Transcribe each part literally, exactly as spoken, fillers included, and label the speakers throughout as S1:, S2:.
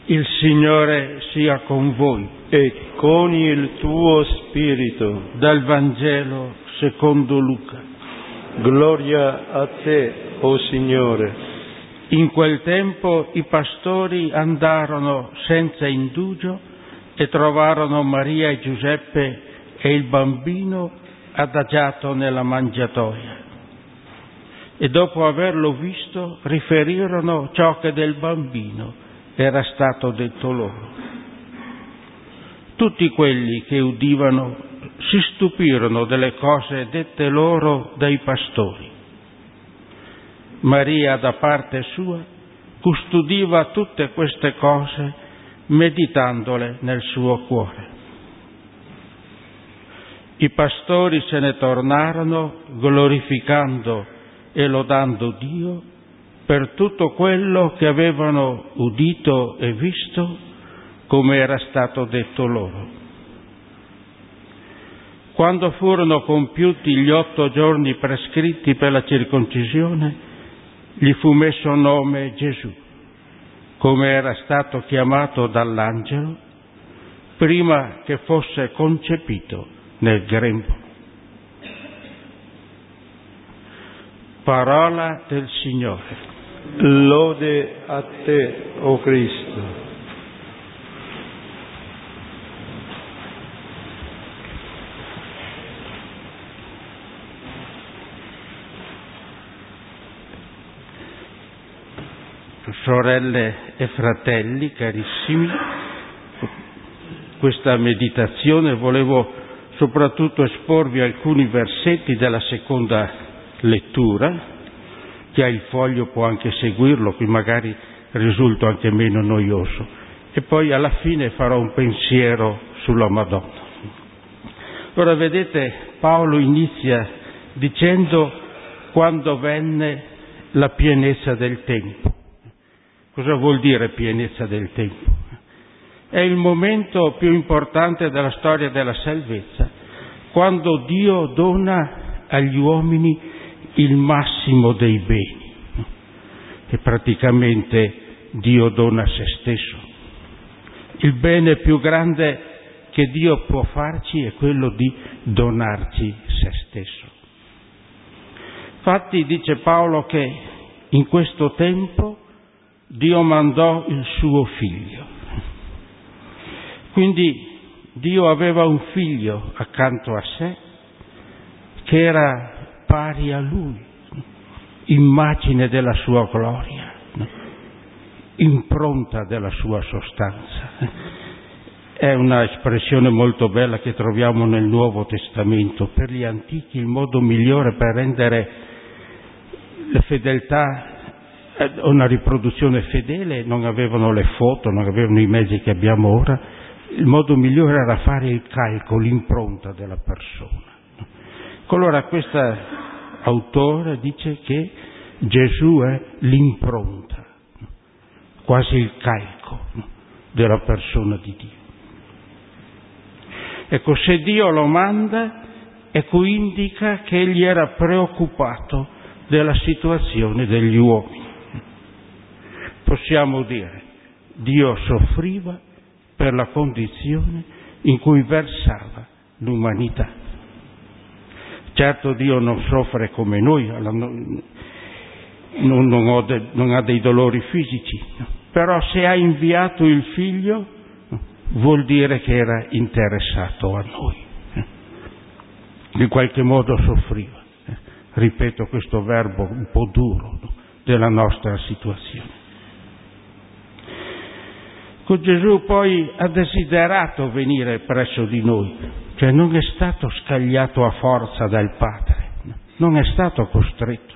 S1: Il Signore sia con voi.
S2: E con il tuo spirito.
S1: Dal Vangelo secondo Luca.
S2: Gloria a te, o Signore.
S1: In quel tempo i pastori andarono senza indugio e trovarono Maria e Giuseppe e il bambino adagiato nella mangiatoia. E dopo averlo visto riferirono ciò che del bambino era stato detto loro. Tutti quelli che udivano si stupirono delle cose dette loro dai pastori. Maria, da parte sua, custodiva tutte queste cose, meditandole nel suo cuore. I pastori se ne tornarono glorificando e lodando Dio per tutto quello che avevano udito e visto, come era stato detto loro. Quando furono compiuti gli otto giorni prescritti per la circoncisione, gli fu messo nome Gesù, come era stato chiamato dall'angelo, prima che fosse concepito nel grembo. Parola del Signore.
S2: Lode a te, o Cristo.
S1: Sorelle e fratelli carissimi, questa meditazione volevo soprattutto esporvi alcuni versetti della seconda lettura. Chi ha il foglio può anche seguirlo, qui magari risulta anche meno noioso, e poi alla fine farò un pensiero sulla Madonna. Ora vedete, Paolo inizia dicendo quando venne la pienezza del tempo. Cosa vuol dire pienezza del tempo? È il momento più importante della storia della salvezza, quando Dio dona agli uomini il massimo dei beni, e praticamente Dio dona se stesso. Il bene più grande che Dio può farci è quello di donarci se stesso. Infatti dice Paolo che in questo tempo Dio mandò il suo figlio. Quindi Dio aveva un figlio accanto a sé che era pari a lui, immagine della sua gloria, impronta della sua sostanza. È una espressione molto bella che troviamo nel Nuovo Testamento. Per gli antichi il modo migliore per rendere la fedeltà, una riproduzione fedele, non avevano le foto, non avevano i mezzi che abbiamo ora, il modo migliore era fare il calco, l'impronta della persona. Allora questo autore dice che Gesù è l'impronta, quasi il calco della persona di Dio. Ecco, se Dio lo manda, ecco indica che egli era preoccupato della situazione degli uomini. Possiamo dire, Dio soffriva per la condizione in cui versava l'umanità. Certo Dio non soffre come noi, non, non, ho de, non ha dei dolori fisici, però se ha inviato il figlio vuol dire che era interessato a noi. In qualche modo soffriva. Ripeto questo verbo un po' duro della nostra situazione. Con Gesù poi ha desiderato venire presso di noi, cioè non è stato scagliato a forza dal Padre, non è stato costretto.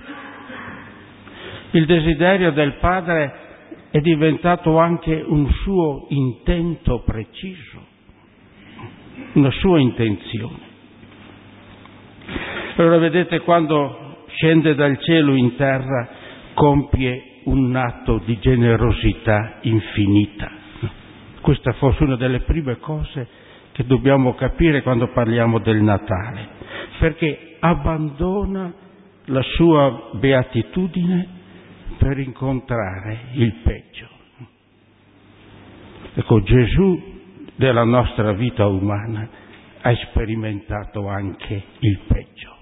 S1: Il desiderio del Padre è diventato anche un suo intento preciso, una sua intenzione. Allora vedete, quando scende dal cielo in terra compie un atto di generosità infinita. Questa fosse una delle prime cose che dobbiamo capire quando parliamo del Natale, perché abbandona la sua beatitudine per incontrare il peggio. Ecco, Gesù della nostra vita umana ha sperimentato anche il peggio.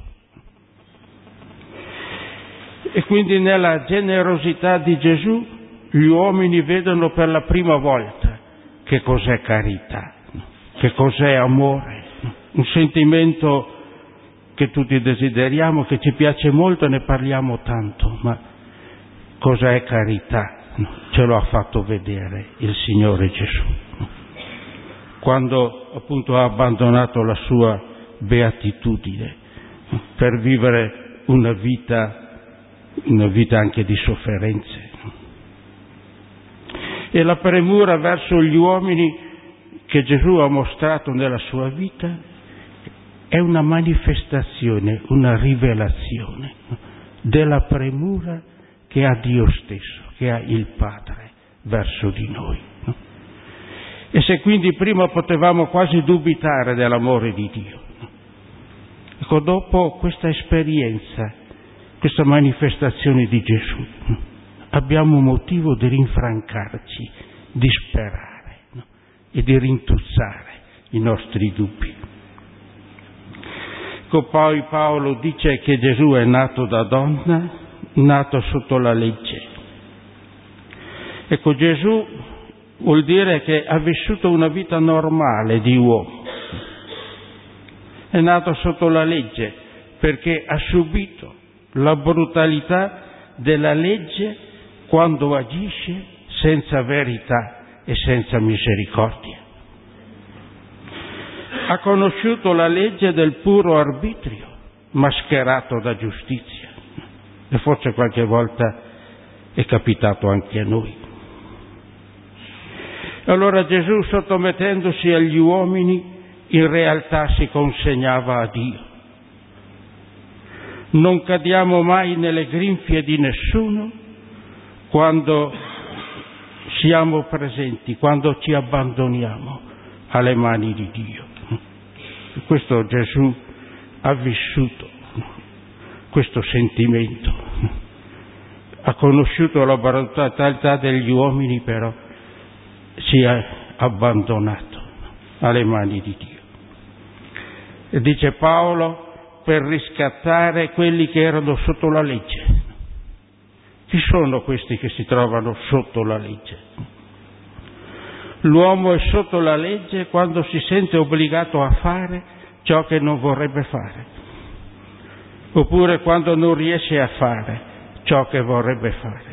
S1: E quindi nella generosità di Gesù gli uomini vedono per la prima volta che cos'è carità, che cos'è amore, un sentimento che tutti desideriamo, che ci piace molto e ne parliamo tanto, ma cos'è carità? Ce lo ha fatto vedere il Signore Gesù, quando appunto ha abbandonato la sua beatitudine per vivere una vita, una vita anche di sofferenze. E la premura verso gli uomini che Gesù ha mostrato nella sua vita è una manifestazione, una rivelazione della premura che ha Dio stesso, che ha il Padre verso di noi. E se quindi prima potevamo quasi dubitare dell'amore di Dio, ecco, dopo questa esperienza, questa manifestazione di Gesù, abbiamo motivo di rinfrancarci, di sperare, no? E di rintuzzare i nostri dubbi. Ecco, poi Paolo dice che Gesù è nato da donna, nato sotto la legge. Ecco, Gesù vuol dire che ha vissuto una vita normale di uomo. È nato sotto la legge perché ha subito la brutalità della legge quando agisce senza verità e senza misericordia. Ha conosciuto la legge del puro arbitrio, mascherato da giustizia, e forse qualche volta è capitato anche a noi. Allora Gesù, sottomettendosi agli uomini, in realtà si consegnava a Dio. Non cadiamo mai nelle grinfie di nessuno quando siamo presenti, quando ci abbandoniamo alle mani di Dio. Questo Gesù ha vissuto, questo sentimento. Ha conosciuto la brutalità degli uomini, però si è abbandonato alle mani di Dio. E dice Paolo, per riscattare quelli che erano sotto la legge. Chi sono questi che si trovano sotto la legge? L'uomo è sotto la legge quando si sente obbligato a fare ciò che non vorrebbe fare, oppure quando non riesce a fare ciò che vorrebbe fare.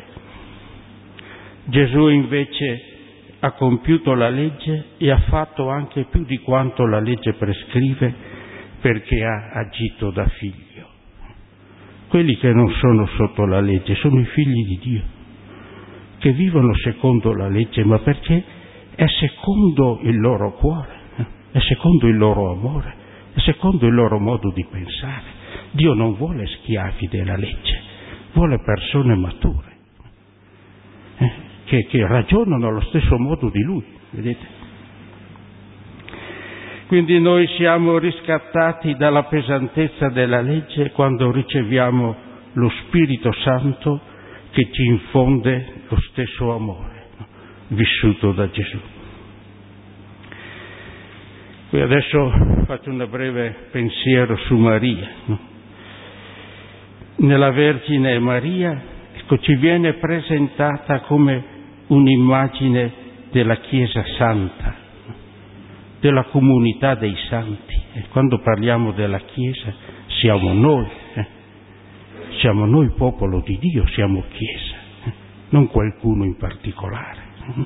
S1: Gesù invece ha compiuto la legge e ha fatto anche più di quanto la legge prescrive, perché ha agito da figlio. Quelli che non sono sotto la legge sono i figli di Dio, che vivono secondo la legge, ma perché è secondo il loro cuore, è secondo il loro amore, è secondo il loro modo di pensare. Dio non vuole schiavi della legge, vuole persone mature, eh, che, che ragionano allo stesso modo di Lui, vedete? Quindi noi siamo riscattati dalla pesantezza della legge quando riceviamo lo Spirito Santo che ci infonde lo stesso amore, no? Vissuto da Gesù. Qui adesso faccio un breve pensiero su Maria. No? Nella Vergine Maria, ecco, ci viene presentata come un'immagine della Chiesa Santa, della comunità dei santi. E quando parliamo della Chiesa siamo noi, eh? siamo noi popolo di Dio, siamo Chiesa, eh? non qualcuno in particolare.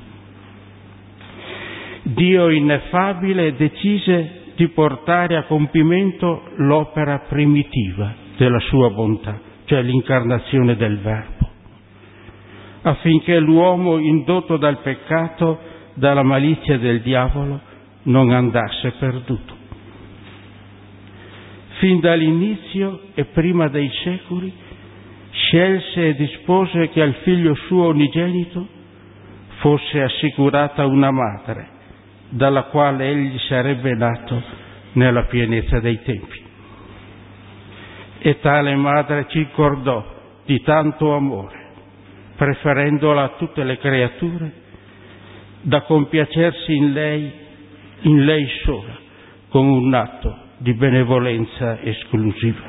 S1: Dio ineffabile decise di portare a compimento l'opera primitiva della sua bontà, cioè l'incarnazione del Verbo, affinché l'uomo, indotto dal peccato, dalla malizia del diavolo, non andasse perduto. Fin dall'inizio e prima dei secoli scelse e dispose che al figlio suo unigenito fosse assicurata una madre, dalla quale egli sarebbe nato nella pienezza dei tempi. E tale madre ci ricordò di tanto amore, preferendola a tutte le creature, da compiacersi in lei, in lei sola, con un atto di benevolenza esclusiva.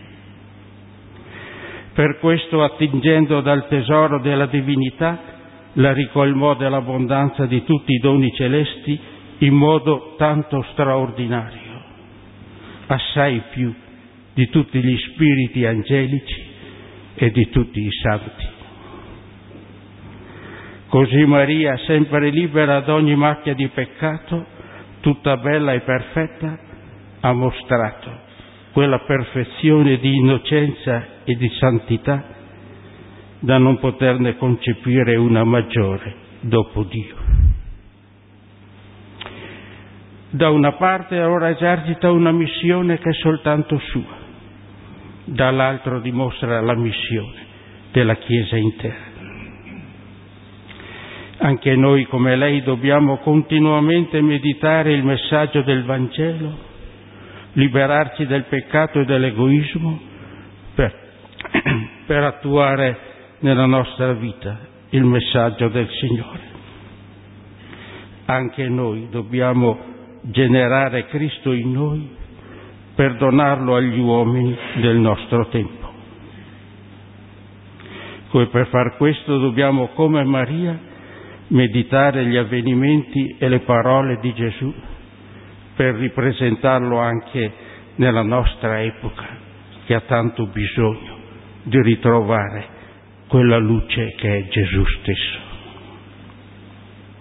S1: Per questo, attingendo dal tesoro della divinità, la ricolmò dell'abbondanza di tutti i doni celesti in modo tanto straordinario, assai più di tutti gli spiriti angelici e di tutti i santi. Così Maria, sempre libera da ogni macchia di peccato, tutta bella e perfetta, ha mostrato quella perfezione di innocenza e di santità da non poterne concepire una maggiore dopo Dio. Da una parte ora esercita una missione che è soltanto sua, dall'altro dimostra la missione della Chiesa intera. Anche noi, come lei, dobbiamo continuamente meditare il messaggio del Vangelo, liberarci del peccato e dell'egoismo per, per attuare nella nostra vita il messaggio del Signore. Anche noi dobbiamo generare Cristo in noi per donarlo agli uomini del nostro tempo. Come per far questo dobbiamo, come Maria, meditare gli avvenimenti e le parole di Gesù per ripresentarlo anche nella nostra epoca, che ha tanto bisogno di ritrovare quella luce che è Gesù stesso.